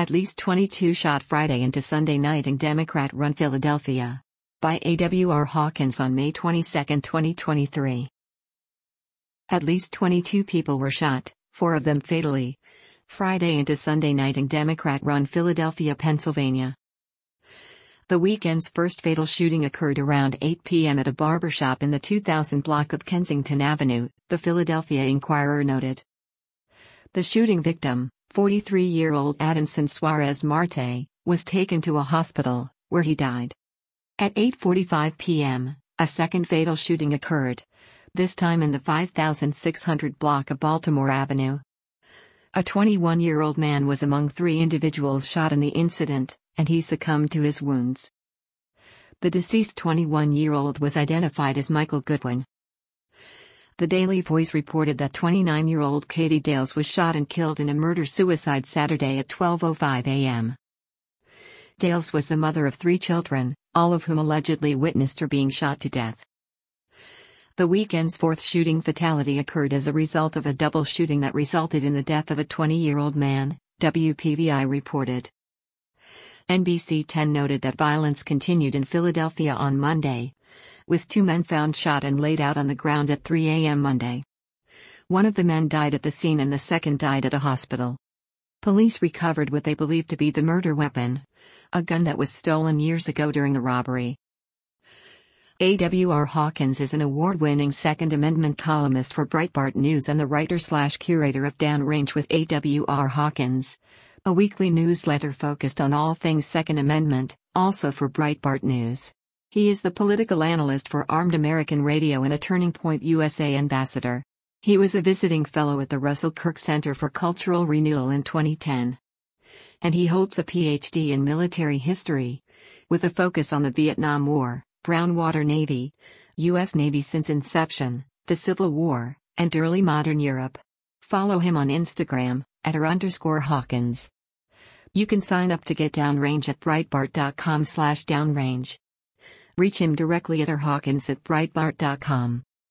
At least 22 shot Friday into Sunday night in Democrat-run Philadelphia. By A.W.R. Hawkins on May 22, 2023. At least 22 people were shot, 4 of them fatally, Friday into Sunday night in Democrat-run Philadelphia, Pennsylvania. The weekend's first fatal shooting occurred around 8 p.m. at a barbershop in the 2000 block of Kensington Avenue, the Philadelphia Inquirer noted. The shooting victim, 43-year-old Adinson Suarez Marte, was taken to a hospital, where he died. At 8:45 p.m., a second fatal shooting occurred, this time in the 5600 block of Baltimore Avenue. A 21-year-old man was among 3 individuals shot in the incident, and he succumbed to his wounds. The deceased 21-year-old was identified as Michael Goodwin. The Daily Voice reported that 29-year-old Katie Dales was shot and killed in a murder-suicide Saturday at 12:05 a.m. Dales was the mother of 3 children, all of whom allegedly witnessed her being shot to death. The weekend's 4th shooting fatality occurred as a result of a double shooting that resulted in the death of a 20-year-old man, WPVI reported. NBC 10 noted that violence continued in Philadelphia on Monday, with 2 men found shot and laid out on the ground at 3 a.m. Monday. One of the men died at the scene and the second died at a hospital. Police recovered what they believed to be the murder weapon, a gun that was stolen years ago during a robbery. A.W.R. Hawkins is an award-winning Second Amendment columnist for Breitbart News and the writer/curator of Downrange with A.W.R. Hawkins, a weekly newsletter focused on all things Second Amendment, also for Breitbart News. He is the political analyst for Armed American Radio and a Turning Point USA ambassador. He was a visiting fellow at the Russell Kirk Center for Cultural Renewal in 2010. And he holds a Ph.D. in military history, with a focus on the Vietnam War, Brownwater Navy, U.S. Navy since inception, the Civil War, and early modern Europe. Follow him on Instagram, @r_Hawkins. You can sign up to get Downrange at Breitbart.com/downrange. Reach him directly at rhawkins@breitbart.com.